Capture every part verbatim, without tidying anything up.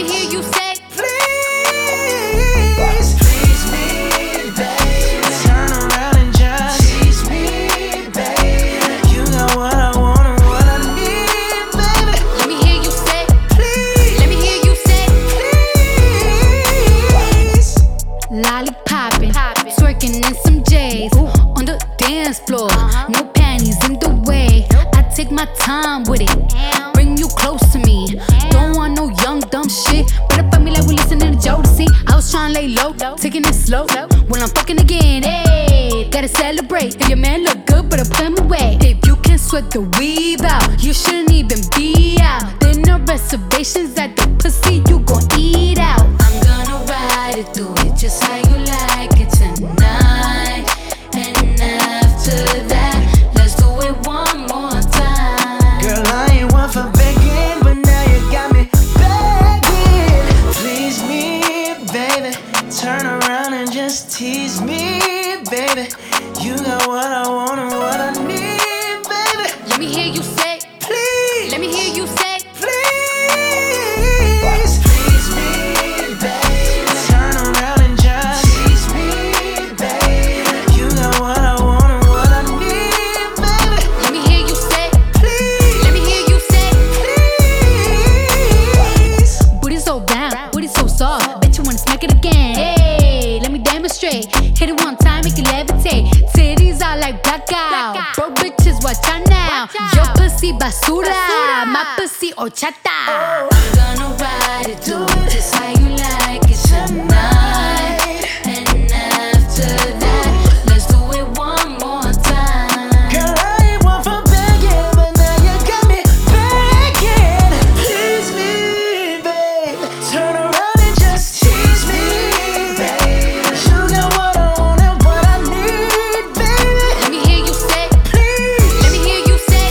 hear you say, please, please me, baby. Turn around and just tease me, baby. You got what I want and what I need, baby. let me hear you say, Please, let me hear you say, please. lollipoppin', twerking in some J's on the dance floor. No panties in the way. I take my time with it, bring you close to me. Don't want no young dumb shit. Better fuck me like we listening to Jodeci. I was tryna lay low, taking it slow. When I'm fucking again, hey, gotta celebrate. If your man look good, better put him away. If you can sweat the weave out, you shouldn't even be out. There no reservations at the pussy, you gon' eat out. I'm gonna ride it, do it just how you like it tonight. And after that, let's do it one more time. Girl, I ain't one for begging, but now you got me begging. Please me, baby. Turn around and just tease me, baby. You got what I want and what I need, baby. Let me hear you say, Please, let me hear you say, please, please me, baby. Turn around and just tease me, baby. You got what I want and what I need, baby. let me hear you say, Please, let me hear you say. please. Booty so round, booty so soft. Bet you wanna smack it again. Hey, let me demonstrate. Hit it one time, make it levitate. Titties are like blackout. Bro, bitches, watch out now. Your pussy basura, my pussy horchata. I'm gonna ride it, do it just how you like it tonight. And after that, let's do it one more time. Girl, I ain't one for begging, but now you got me begging. Please me, babe. Turn around and just tease me, babe. You got what I want and what I need, baby. Let me hear you say, Please, let me hear you say.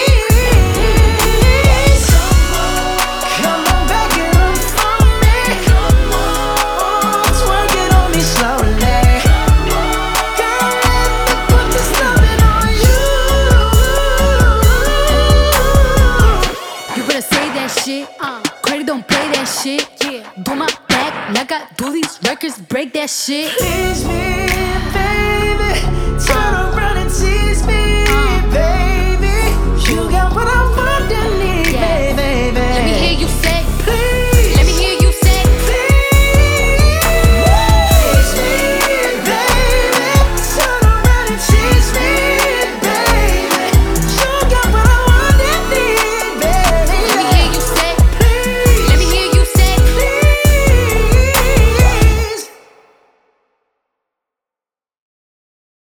please. Come on back and run for me. Come on, twerk it on me slowly. Girl, let me put this loving on you. You better say that shit. Uh, Credit don't play that shit. Yeah. Do my back like I do these records, break that shit. Tease me, baby. Turn around and tease me, baby. You got what I